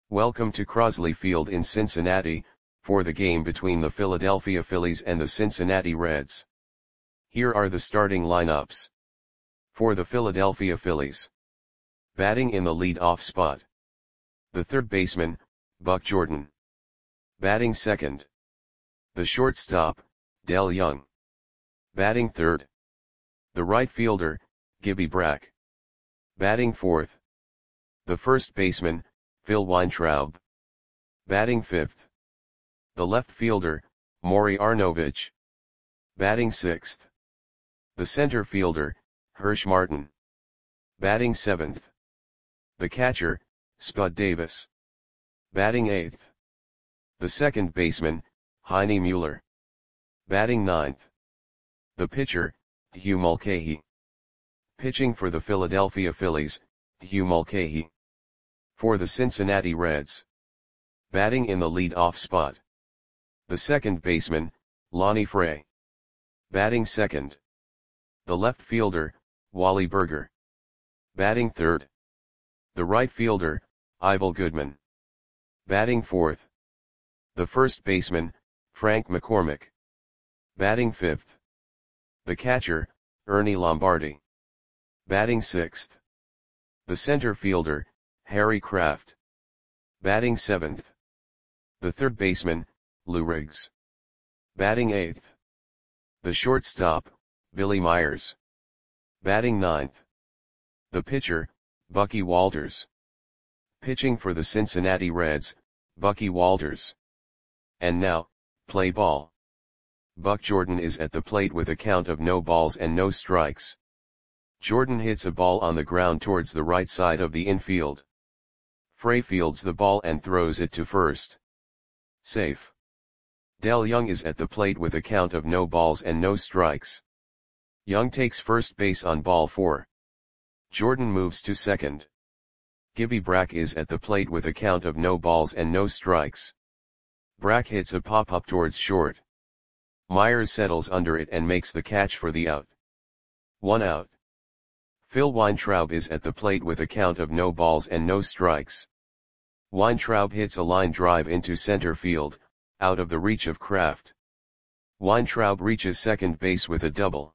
Welcome to Crosley Field in Cincinnati, for the game between the Philadelphia Phillies and the Cincinnati Reds. Here are the starting lineups. For the Philadelphia Phillies. Batting in the lead-off spot. The third baseman, Buck Jordan. Batting second. The shortstop, Dell Young. Batting third. The right fielder, Gibby Brack. Batting fourth. The first baseman, Phil Weintraub. Batting fifth. The left fielder, Maury Arnovich. Batting sixth. The center fielder, Hirsch Martin. Batting seventh. The catcher, Spud Davis. Batting eighth. The second baseman, Heine Mueller. Batting ninth. The pitcher, Hugh Mulcahy. Pitching for the Philadelphia Phillies, Hugh Mulcahy. For the Cincinnati Reds. Batting in the lead-off spot. The second baseman, Lonnie Fray. Batting second. The left fielder, Wally Burger. Batting third. The right fielder, Ivel Goodman. Batting fourth. The first baseman, Frank McCormick. Batting fifth. The catcher, Ernie Lombardi. Batting sixth. The center fielder, Harry Kraft. Batting seventh. The third baseman, Lou Riggs. Batting eighth. The shortstop, Billy Myers. Batting ninth. The pitcher, Bucky Walters. Pitching for the Cincinnati Reds, Bucky Walters. And now, play ball. Buck Jordan is at the plate with a count of no balls and no strikes. Jordan hits a ball on the ground towards the right side of the infield. Fray fields the ball and throws it to first. Safe. Dell Young is at the plate with a count of no balls and no strikes. Young takes first base on ball 4. Jordan moves to second. Gibby Brack is at the plate with a count of no balls and no strikes. Brack hits a pop-up towards short. Myers settles under it and makes the catch for the out. 1 out. Phil Weintraub is at the plate with a count of no balls and no strikes. Weintraub hits a line drive into center field, out of the reach of Kraft. Weintraub reaches second base with a double.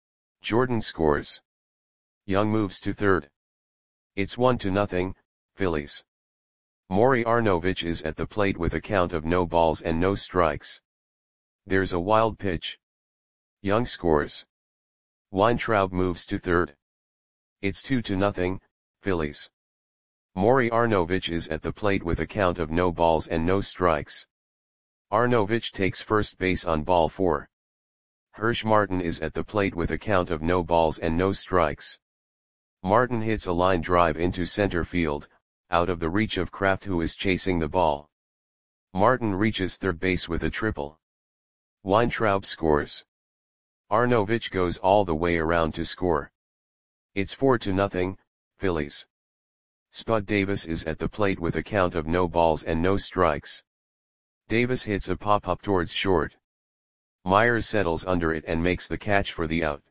Jordan scores. Young moves to third. It's 1-0, Phillies. Maury Arnovich is at the plate with a count of no balls and no strikes. There's a wild pitch. Young scores. Weintraub moves to third. It's 2-0, Phillies. Maury Arnovich is at the plate with a count of no balls and no strikes. Arnovich takes first base on ball 4. Hirsch Martin is at the plate with a count of no balls and no strikes. Martin hits a line drive into center field, out of the reach of Kraft who is chasing the ball. Martin reaches third base with a triple. Weintraub scores. Arnovich goes all the way around to score. It's 4-0, Phillies. Spud Davis is at the plate with a count of no balls and no strikes. Davis hits a pop-up towards short. Myers settles under it and makes the catch for the out.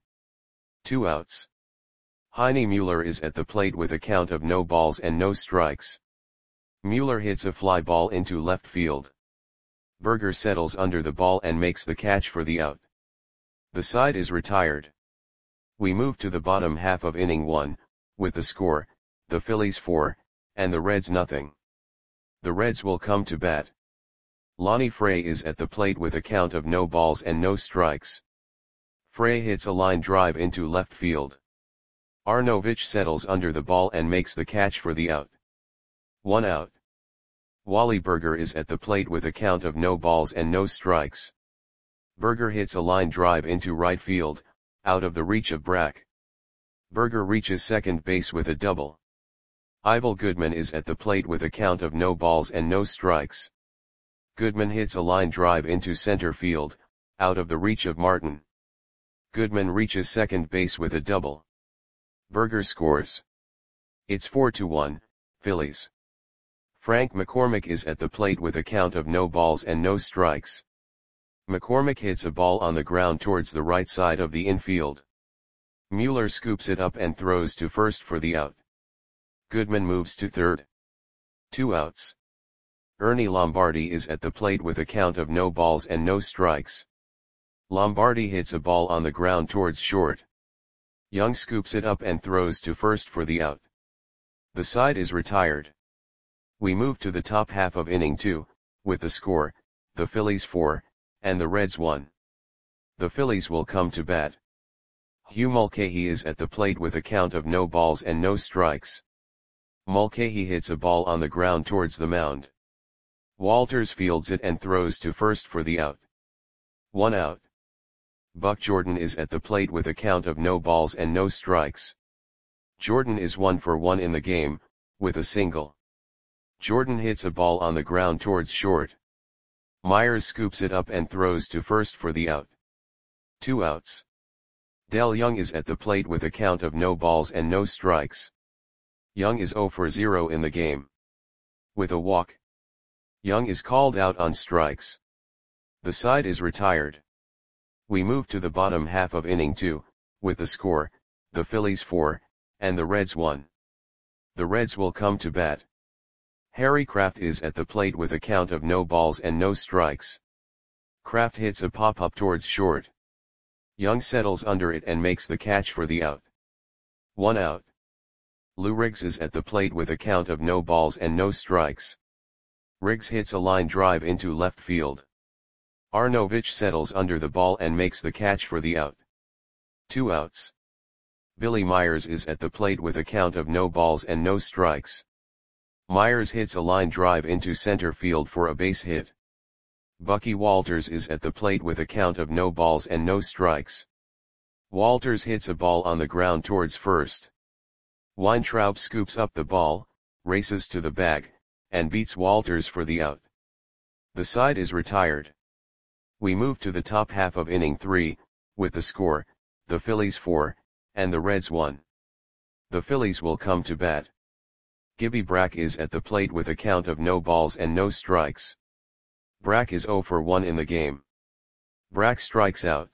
2 outs. Heine Mueller is at the plate with a count of no balls and no strikes. Mueller hits a fly ball into left field. Burger settles under the ball and makes the catch for the out. The side is retired. We move to the bottom half of inning 1, with the score, the Phillies 4, and the Reds nothing. The Reds will come to bat. Lonnie Fray is at the plate with a count of no balls and no strikes. Fray hits a line drive into left field. Arnovich settles under the ball and makes the catch for the out. 1 out. Wally Burger is at the plate with a count of no balls and no strikes. Burger hits a line drive into right field, out of the reach of Brack. Burger reaches second base with a double. Ivel Goodman is at the plate with a count of no balls and no strikes. Goodman hits a line drive into center field, out of the reach of Martin. Goodman reaches second base with a double. Burger scores. It's 4-1, Phillies. Frank McCormick is at the plate with a count of no balls and no strikes. McCormick hits a ball on the ground towards the right side of the infield. Mueller scoops it up and throws to first for the out. Goodman moves to third. 2 outs. Ernie Lombardi is at the plate with a count of no balls and no strikes. Lombardi hits a ball on the ground towards short. Young scoops it up and throws to first for the out. The side is retired. We move to the top half of inning 2, with the score, the Phillies 4, and the Reds 1. The Phillies will come to bat. Hugh Mulcahy is at the plate with a count of no balls and no strikes. Mulcahy hits a ball on the ground towards the mound. Walters fields it and throws to first for the out. 1 out. Buck Jordan is at the plate with a count of no balls and no strikes. Jordan is 1 for 1 in the game, with a single. Jordan hits a ball on the ground towards short. Myers scoops it up and throws to first for the out. 2 outs. Del Young is at the plate with a count of no balls and no strikes. Young is 0 for 0 in the game. With a walk. Young is called out on strikes. The side is retired. We move to the bottom half of inning 2, with the score, the Phillies 4, and the Reds 1. The Reds will come to bat. Harry Kraft is at the plate with a count of no balls and no strikes. Kraft hits a pop-up towards short. Young settles under it and makes the catch for the out. 1 out. Lou Riggs is at the plate with a count of no balls and no strikes. Riggs hits a line drive into left field. Arnovich settles under the ball and makes the catch for the out. 2 outs. Billy Myers is at the plate with a count of no balls and no strikes. Myers hits a line drive into center field for a base hit. Bucky Walters is at the plate with a count of no balls and no strikes. Walters hits a ball on the ground towards first. Weintraub scoops up the ball, races to the bag, and beats Walters for the out. The side is retired. We move to the top half of inning 3, with the score, the Phillies 4, and the Reds 1. The Phillies will come to bat. Gibby Brack is at the plate with a count of no balls and no strikes. Brack is 0 for 1 in the game. Brack strikes out.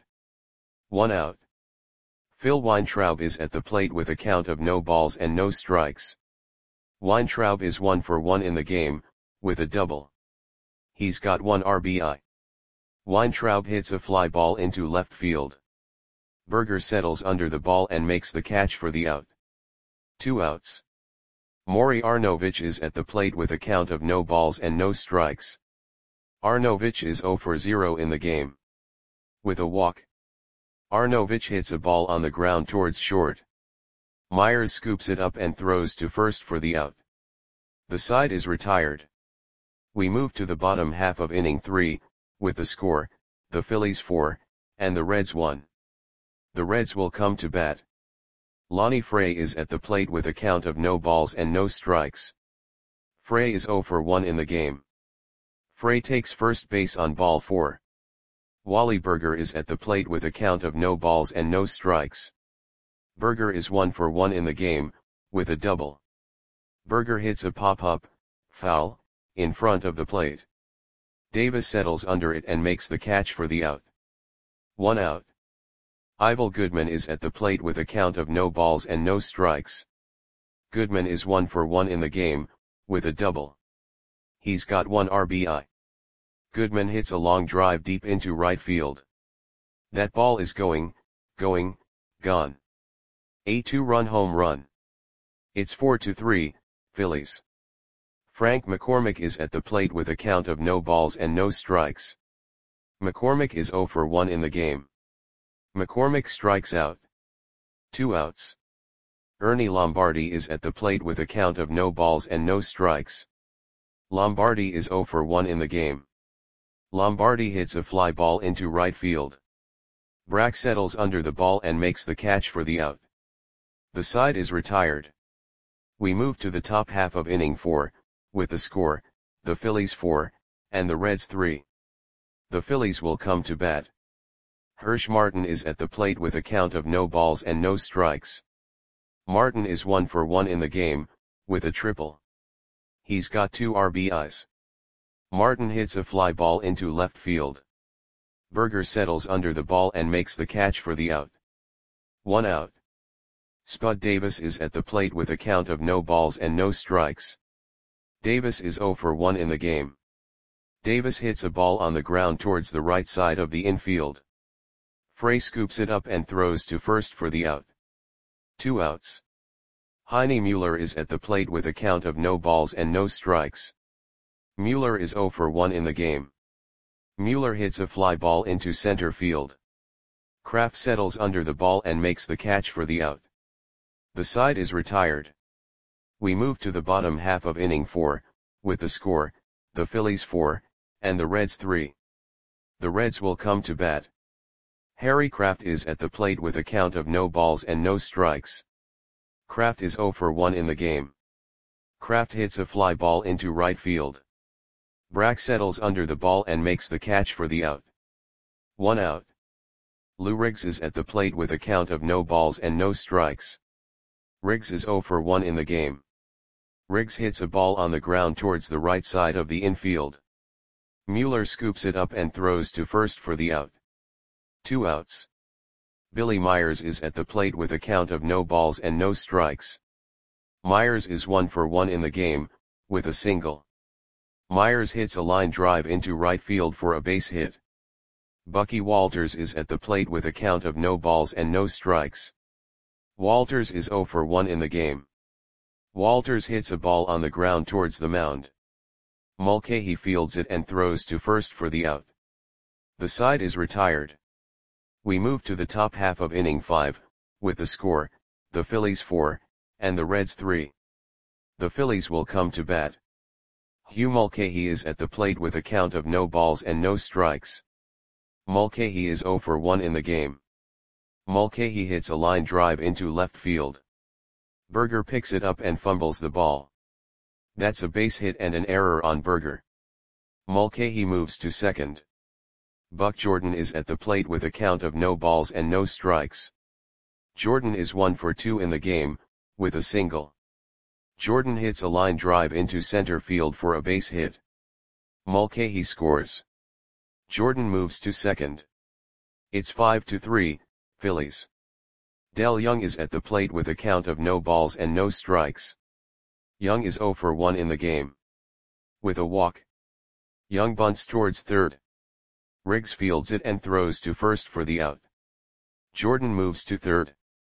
1 out. Phil Weintraub is at the plate with a count of no balls and no strikes. Weintraub is 1 for 1 in the game, with a double. He's got 1 RBI. Weintraub hits a fly ball into left field. Berger settles under the ball and makes the catch for the out. 2 outs. Maury Arnovich is at the plate with a count of no balls and no strikes. Arnovich is 0 for 0 in the game. With a walk. Arnovich hits a ball on the ground towards short. Myers scoops it up and throws to first for the out. The side is retired. We move to the bottom half of inning 3, with the score, the Phillies 4, and the Reds 1. The Reds will come to bat. Lonnie Frey is at the plate with a count of no balls and no strikes. Frey is 0 for 1 in the game. Frey takes first base on ball 4. Wally Berger is at the plate with a count of no balls and no strikes. Berger is 1 for 1 in the game, with a double. Berger hits a pop-up, foul, in front of the plate. Davis settles under it and makes the catch for the out. 1 out. Ivel Goodman is at the plate with a count of no balls and no strikes. Goodman is 1 for 1 in the game, with a double. He's got 1 RBI. Goodman hits a long drive deep into right field. That ball is gone. A 2-run home run. It's 4-3, Phillies. Frank McCormick is at the plate with a count of no balls and no strikes. McCormick is 0 for 1 in the game. McCormick strikes out. 2 outs. Ernie Lombardi is at the plate with a count of no balls and no strikes. Lombardi is 0 for 1 in the game. Lombardi hits a fly ball into right field. Brack settles under the ball and makes the catch for the out. The side is retired. We move to the top half of inning 4, with the score, the Phillies 4, and the Reds 3. The Phillies will come to bat. Hirsch Martin is at the plate with a count of no balls and no strikes. Martin is 1 for 1 in the game, with a triple. He's got 2 RBIs. Martin hits a fly ball into left field. Berger settles under the ball and makes the catch for the out. 1 out. Spud Davis is at the plate with a count of no balls and no strikes. Davis is 0 for 1 in the game. Davis hits a ball on the ground towards the right side of the infield. Frey scoops it up and throws to first for the out. 2 outs. Heine Mueller is at the plate with a count of no balls and no strikes. Mueller is 0 for 1 in the game. Mueller hits a fly ball into center field. Kraft settles under the ball and makes the catch for the out. The side is retired. We move to the bottom half of inning 4, with the score, the Phillies 4, and the Reds 3. The Reds will come to bat. Harry Kraft is at the plate with a count of no balls and no strikes. Kraft is 0 for 1 in the game. Kraft hits a fly ball into right field. Brack settles under the ball and makes the catch for the out. 1 out. Lou Riggs is at the plate with a count of no balls and no strikes. Riggs is 0 for 1 in the game. Riggs hits a ball on the ground towards the right side of the infield. Mueller scoops it up and throws to first for the out. 2 outs. Billy Myers is at the plate with a count of no balls and no strikes. Myers is 1 for 1 in the game, with a single. Myers hits a line drive into right field for a base hit. Bucky Walters is at the plate with a count of no balls and no strikes. Walters is 0 for 1 in the game. Walters hits a ball on the ground towards the mound. Mulcahy fields it and throws to first for the out. The side is retired. We move to the top half of inning 5, with the score, the Phillies 4, and the Reds 3. The Phillies will come to bat. Hugh Mulcahy is at the plate with a count of no balls and no strikes. Mulcahy is 0 for 1 in the game. Mulcahy hits a line drive into left field. Berger picks it up and fumbles the ball. That's a base hit and an error on Berger. Mulcahy moves to second. Buck Jordan is at the plate with a count of no balls and no strikes. Jordan is 1 for 2 in the game, with a single. Jordan hits a line drive into center field for a base hit. Mulcahy scores. Jordan moves to second. It's 5-3, Phillies. Del Young is at the plate with a count of no balls and no strikes. Young is 0 for 1 in the game. With a walk. Young bunts towards third. Riggs fields it and throws to first for the out. Jordan moves to third.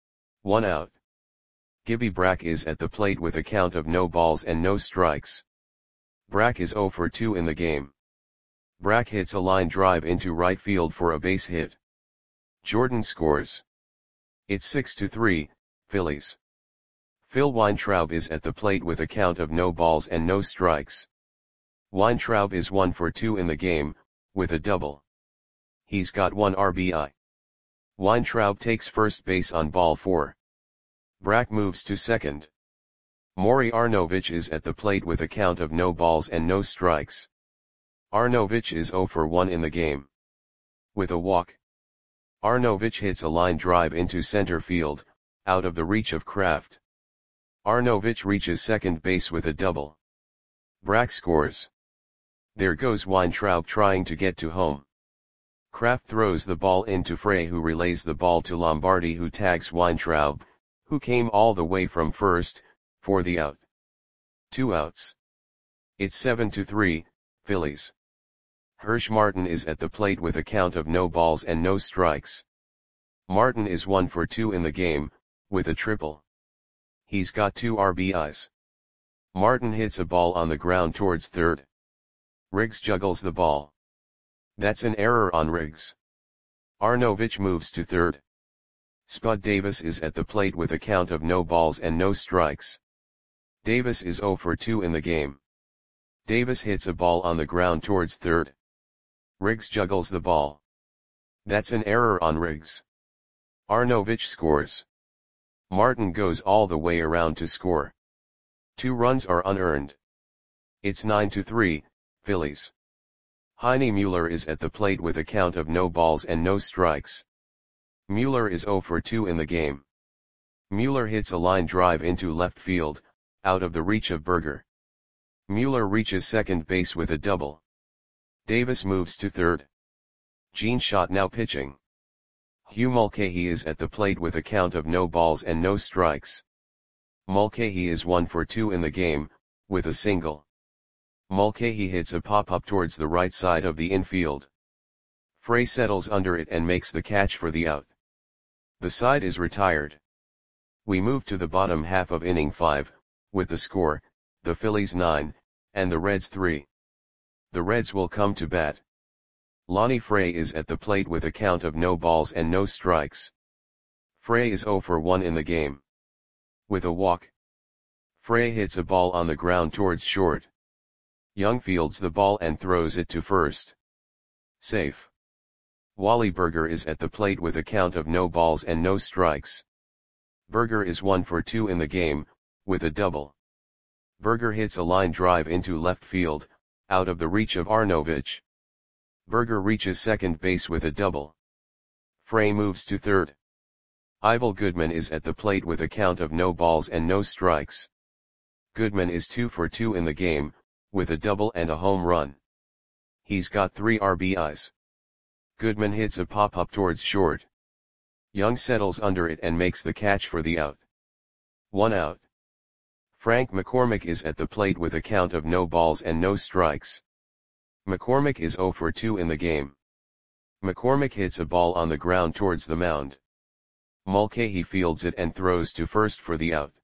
1 out. Gibby Brack is at the plate with a count of no balls and no strikes. Brack is 0 for 2 in the game. Brack hits a line drive into right field for a base hit. Jordan scores. It's 6-3, Phillies. Phil Weintraub is at the plate with a count of no balls and no strikes. Weintraub is 1 for 2 in the game, with a double. He's got 1 RBI. Weintraub takes first base on ball 4. Brack moves to second. Maury Arnovich is at the plate with a count of no balls and no strikes. Arnovich is 0 for 1 in the game. With a walk. Arnovich hits a line drive into center field, out of the reach of Kraft. Arnovich reaches second base with a double. Brack scores. There goes Weintraub trying to get to home. Kraft throws the ball into Frey, who relays the ball to Lombardi, who tags Weintraub, who came all the way from first, for the out. 2 outs. It's 7-3, Phillies. Hirsch Martin is at the plate with a count of no balls and no strikes. Martin is 1 for 2 in the game, with a triple. He's got 2 RBIs. Martin hits a ball on the ground towards third. Riggs juggles the ball. That's an error on Riggs. Arnovich moves to third. Spud Davis is at the plate with a count of no balls and no strikes. Davis is 0 for 2 in the game. Davis hits a ball on the ground towards third. Riggs juggles the ball. That's an error on Riggs. Arnovich scores. Martin goes all the way around to score. 2 runs are unearned. It's 9-3, Phillies. Heine Mueller is at the plate with a count of no balls and no strikes. Mueller is 0 for 2 in the game. Mueller hits a line drive into left field, out of the reach of Berger. Mueller reaches second base with a double. Davis moves to third. Gene Schott now pitching. Hugh Mulcahy is at the plate with a count of no balls and no strikes. Mulcahy is 1 for 2 in the game, with a single. Mulcahy hits a pop-up towards the right side of the infield. Frey settles under it and makes the catch for the out. The side is retired. We move to the bottom half of inning 5, with the score, the Phillies 9, and the Reds 3. The Reds will come to bat. Lonnie Frey is at the plate with a count of no balls and no strikes. Frey is 0 for 1 in the game. With a walk. Frey hits a ball on the ground towards short. Young fields the ball and throws it to first. Safe. Wally Burger is at the plate with a count of no balls and no strikes. Burger is 1 for 2 in the game, with a double. Burger hits a line drive into left field, out of the reach of Arnovich. Burger reaches second base with a double. Frey moves to third. Ivel Goodman is at the plate with a count of no balls and no strikes. Goodman is 2 for 2 in the game, with a double and a home run. He's got 3 RBIs. Goodman hits a pop-up towards short. Young settles under it and makes the catch for the out. 1 out. Frank McCormick is at the plate with a count of no balls and no strikes. McCormick is 0 for 2 in the game. McCormick hits a ball on the ground towards the mound. Mulcahy fields it and throws to first for the out.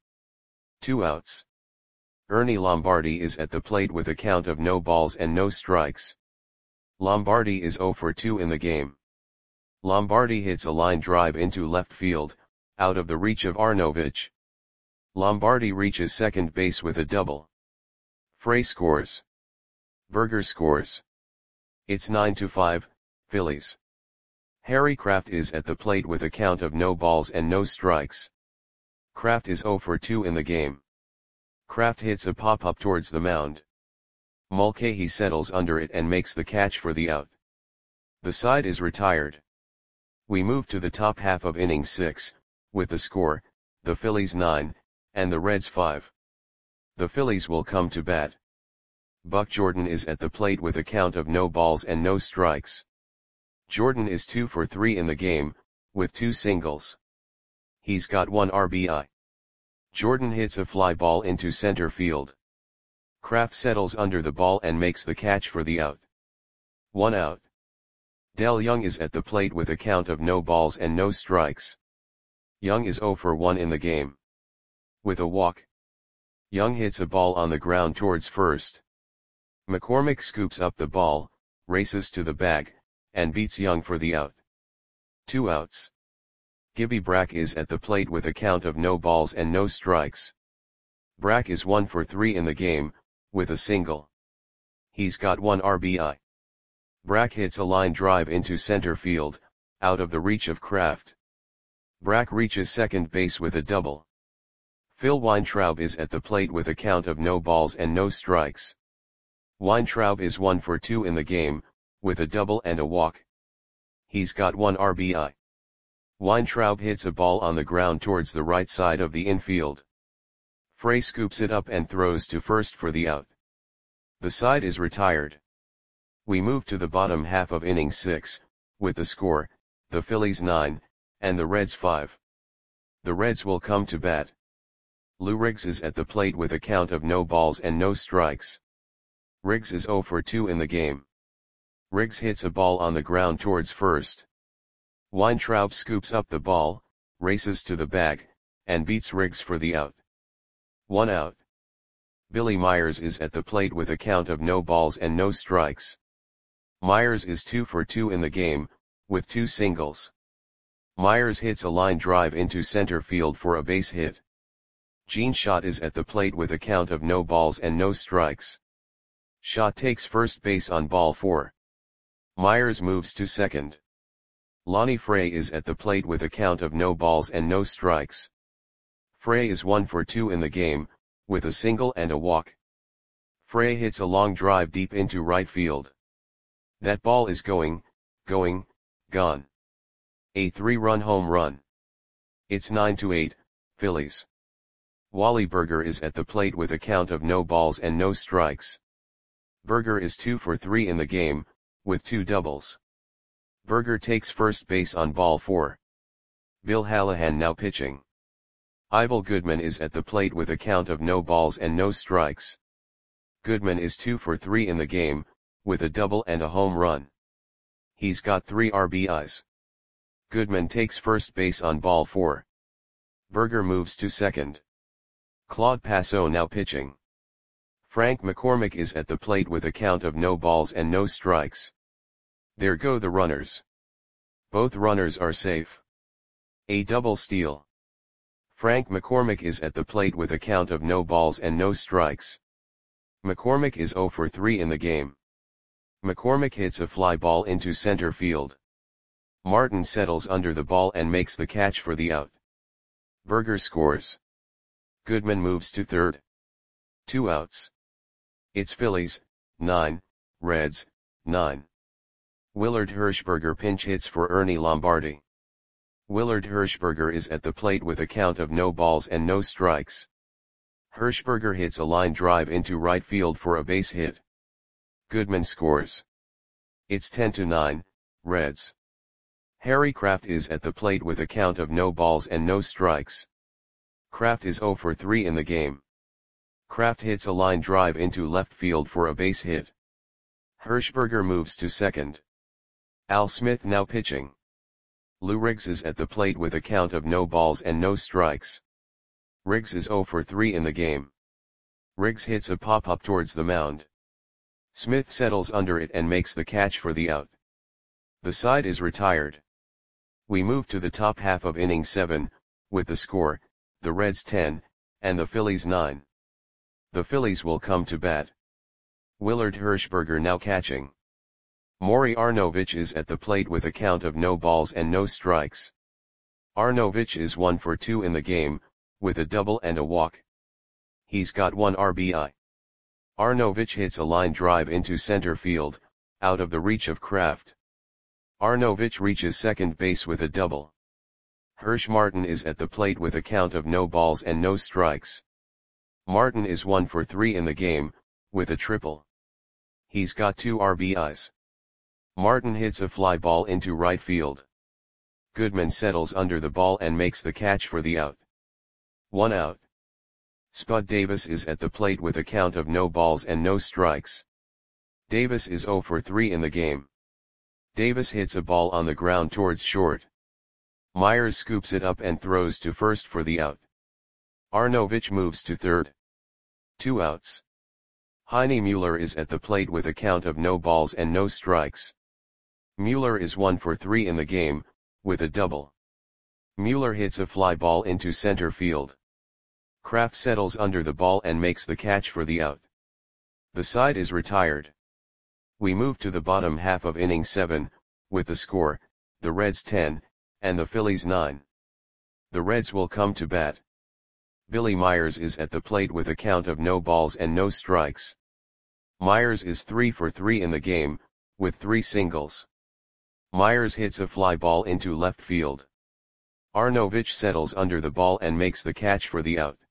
2 outs. Ernie Lombardi is at the plate with a count of no balls and no strikes. Lombardi is 0 for 2 in the game. Lombardi hits a line drive into left field, out of the reach of Arnovich. Lombardi reaches second base with a double. Frey scores. Burger scores. It's 9-5, Phillies. Harry Kraft is at the plate with a count of no balls and no strikes. Kraft is 0 for 2 in the game. Kraft hits a pop-up towards the mound. Mulcahy settles under it and makes the catch for the out. The side is retired. We move to the top half of inning 6, with the score, the Phillies 9, and the Reds 5. The Phillies will come to bat. Buck Jordan is at the plate with a count of no balls and no strikes. Jordan is 2 for 3 in the game, with 2 singles. He's got 1 RBI. Jordan hits a fly ball into center field. Kraft settles under the ball and makes the catch for the out. 1 out. Del Young is at the plate with a count of no balls and no strikes. Young is 0 for 1 in the game. With a walk. Young hits a ball on the ground towards first. McCormick scoops up the ball, races to the bag, and beats Young for the out. 2 outs. Gibby Brack is at the plate with a count of no balls and no strikes. Brack is 1 for 3 in the game, with a single. He's got 1 RBI. Brack hits a line drive into center field, out of the reach of Kraft. Brack reaches second base with a double. Phil Weintraub is at the plate with a count of no balls and no strikes. Weintraub is 1 for 2 in the game, with a double and a walk. He's got 1 RBI. Weintraub hits a ball on the ground towards the right side of the infield. Frey scoops it up and throws to first for the out. The side is retired. We move to the bottom half of inning 6, with the score, the Phillies 9, and the Reds 5. The Reds will come to bat. Lou Riggs is at the plate with a count of no balls and no strikes. Riggs is 0 for 2 in the game. Riggs hits a ball on the ground towards first. Weintraub scoops up the ball, races to the bag, and beats Riggs for the out. 1 out. Billy Myers is at the plate with a count of no balls and no strikes. Myers is 2 for 2 in the game, with 2 singles. Myers hits a line drive into center field for a base hit. Gene Schott is at the plate with a count of no balls and no strikes. Schott takes first base on ball 4. Myers moves to second. Lonnie Frey is at the plate with a count of no balls and no strikes. Frey is 1 for 2 in the game, with a single and a walk. Frey hits a long drive deep into right field. That ball is gone. A 3-run home run. It's 9-8, Phillies. Wally Burger is at the plate with a count of no balls and no strikes. Burger is 2 for 3 in the game, with 2 doubles. Burger takes first base on ball 4. Bill Hallahan now pitching. Ivel Goodman is at the plate with a count of no balls and no strikes. Goodman is 2 for 3 in the game, with a double and a home run. He's got 3 RBIs. Goodman takes first base on ball 4. Berger moves to second. Claude Passeau now pitching. Frank McCormick is at the plate with a count of no balls and no strikes. There go the runners. Both runners are safe. A double steal. Frank McCormick is at the plate with a count of no balls and no strikes. McCormick is 0 for 3 in the game. McCormick hits a fly ball into center field. Martin settles under the ball and makes the catch for the out. Berger scores. Goodman moves to third. 2 outs. It's Phillies, 9, Reds, 9. Willard Hirschberger pinch hits for Ernie Lombardi. Willard Hirschberger is at the plate with a count of no balls and no strikes. Hirschberger hits a line drive into right field for a base hit. Goodman scores. It's 10-9, Reds. Harry Kraft is at the plate with a count of no balls and no strikes. Kraft is 0 for 3 in the game. Kraft hits a line drive into left field for a base hit. Hirschberger moves to second. Al Smith now pitching. Lou Riggs is at the plate with a count of no balls and no strikes. Riggs is 0 for 3 in the game. Riggs hits a pop-up towards the mound. Smith settles under it and makes the catch for the out. The side is retired. We move to the top half of inning 7, with the score, the Reds 10, and the Phillies 9. The Phillies will come to bat. Willard Hirschberger now catching. Maury Arnovich is at the plate with a count of no balls and no strikes. Arnovich is 1 for 2 in the game, with a double and a walk. He's got 1 RBI. Arnovich hits a line drive into center field, out of the reach of Kraft. Arnovich reaches second base with a double. Hirsch Martin is at the plate with a count of no balls and no strikes. Martin is 1 for 3 in the game, with a triple. He's got 2 RBIs. Martin hits a fly ball into right field. Goodman settles under the ball and makes the catch for the out. 1 out. Spud Davis is at the plate with a count of no balls and no strikes. Davis is 0 for 3 in the game. Davis hits a ball on the ground towards short. Myers scoops it up and throws to first for the out. Arnovich moves to third. 2 outs. Heine Mueller is at the plate with a count of no balls and no strikes. Mueller is 1 for 3 in the game, with a double. Mueller hits a fly ball into center field. Kraft settles under the ball and makes the catch for the out. The side is retired. We move to the bottom half of inning 7, with the score, the Reds 10, and the Phillies 9. The Reds will come to bat. Billy Myers is at the plate with a count of no balls and no strikes. Myers is 3 for 3 in the game, with 3 singles. Myers hits a fly ball into left field. Arnovich settles under the ball and makes the catch for the out.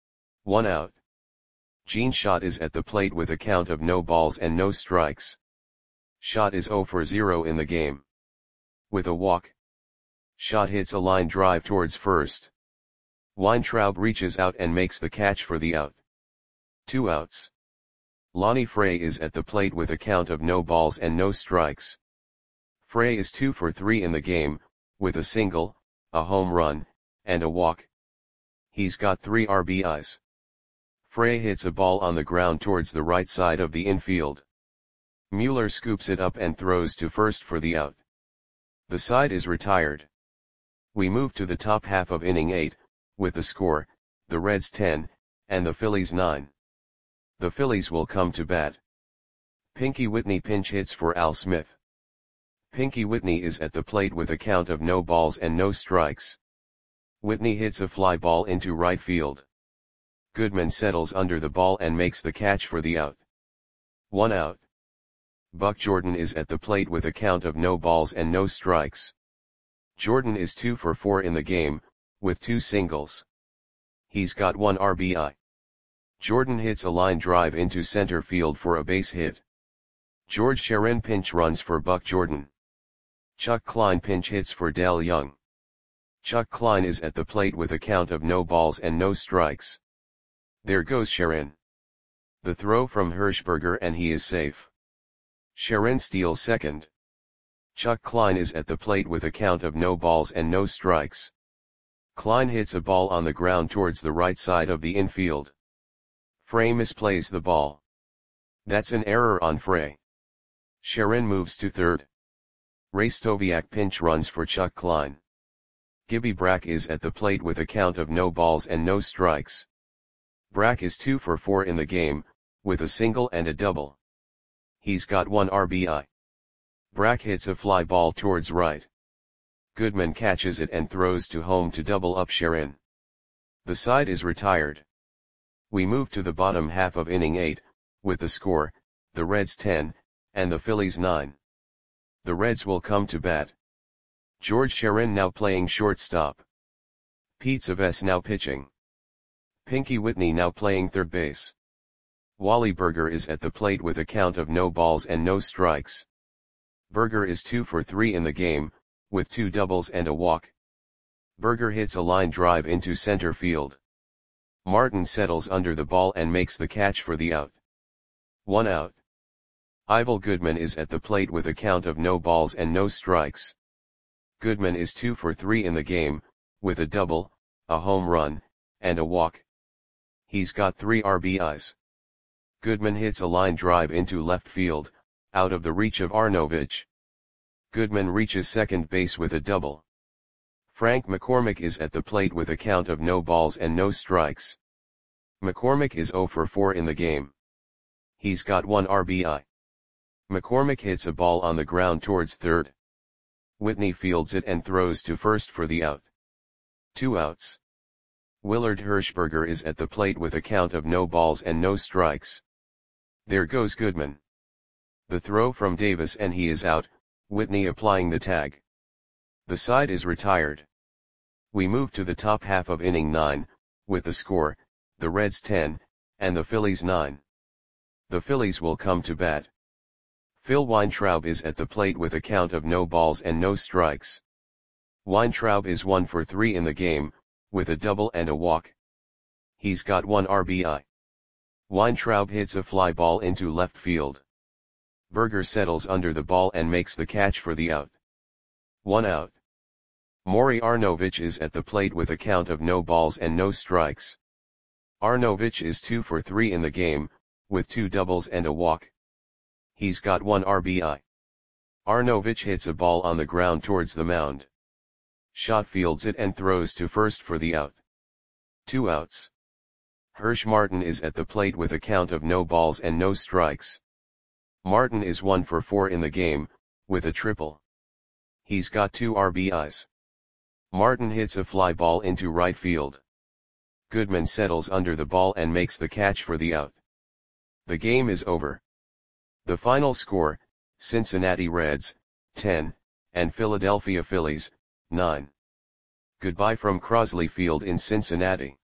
1 out. Gene Schott is at the plate with a count of no balls and no strikes. Schott is 0 for 0 in the game. With a walk. Schott hits a line drive towards first. Weintraub reaches out and makes the catch for the out. 2 outs. Lonnie Frey is at the plate with a count of no balls and no strikes. Frey is 2 for 3 in the game, with a single, a home run, and a walk. He's got 3 RBIs. Frey hits a ball on the ground towards the right side of the infield. Mueller scoops it up and throws to first for the out. The side is retired. We move to the top half of inning 8, with the score, the Reds 10, and the Phillies 9. The Phillies will come to bat. Pinky Whitney pinch hits for Al Smith. Pinky Whitney is at the plate with a count of no balls and no strikes. Whitney hits a fly ball into right field. Goodman settles under the ball and makes the catch for the out. 1 out. Buck Jordan is at the plate with a count of no balls and no strikes. Jordan is 2 for 4 in the game, with 2 singles. He's got 1 RBI. Jordan hits a line drive into center field for a base hit. George Sharon pinch runs for Buck Jordan. Chuck Klein pinch hits for Dell Young. Chuck Klein is at the plate with a count of no balls and no strikes. There goes Sharon. The throw from Hershberger and he is safe. Sharon steals second. Chuck Klein is at the plate with a count of no balls and no strikes. Klein hits a ball on the ground towards the right side of the infield. Frey misplays the ball. That's an error on Frey. Sharon moves to third. Rastoviak pinch runs for Chuck Klein. Gibby Brack is at the plate with a count of no balls and no strikes. Brack is 2 for 4 in the game, with a single and a double. He's got 1 RBI. Brack hits a fly ball towards right. Goodman catches it and throws to home to double up Sharon. The side is retired. We move to the bottom half of inning 8, with the score, the Reds 10, and the Phillies 9. The Reds will come to bat. George Sharon now playing shortstop. Pete Savess now pitching. Pinky Whitney now playing third base. Wally Berger is at the plate with a count of no balls and no strikes. Berger is 2 for 3 in the game, with 2 doubles and a walk. Berger hits a line drive into center field. Martin settles under the ball and makes the catch for the out. 1 out. Ivel Goodman is at the plate with a count of no balls and no strikes. Goodman is 2 for 3 in the game, with a double, a home run, and a walk. He's got 3 RBIs. Goodman hits a line drive into left field, out of the reach of Arnovich. Goodman reaches second base with a double. Frank McCormick is at the plate with a count of no balls and no strikes. McCormick is 0 for 4 in the game. He's got 1 RBI. McCormick hits a ball on the ground towards third. Whitney fields it and throws to first for the out. 2 outs. Willard Hershberger is at the plate with a count of no balls and no strikes. There goes Goodman. The throw from Davis and he is out, Whitney applying the tag. The side is retired. We move to the top half of inning 9, with the score, the Reds 10, and the Phillies 9. The Phillies will come to bat. Phil Weintraub is at the plate with a count of no balls and no strikes. Weintraub is 1 for 3 in the game, with a double and a walk. He's got 1 RBI. Weintraub hits a fly ball into left field. Berger settles under the ball and makes the catch for the out. 1 out. Maury Arnovich is at the plate with a count of no balls and no strikes. Arnovich is 2 for 3 in the game, with 2 doubles and a walk. He's got 1 RBI. Arnovich hits a ball on the ground towards the mound. Schott fields it and throws to first for the out. 2 outs. Hirsch Martin is at the plate with a count of no balls and no strikes. Martin is 1 for 4 in the game, with a triple. He's got 2 RBIs. Martin hits a fly ball into right field. Goodman settles under the ball and makes the catch for the out. The game is over. The final score, Cincinnati Reds, 10, and Philadelphia Phillies, 9. Goodbye from Crosley Field in Cincinnati.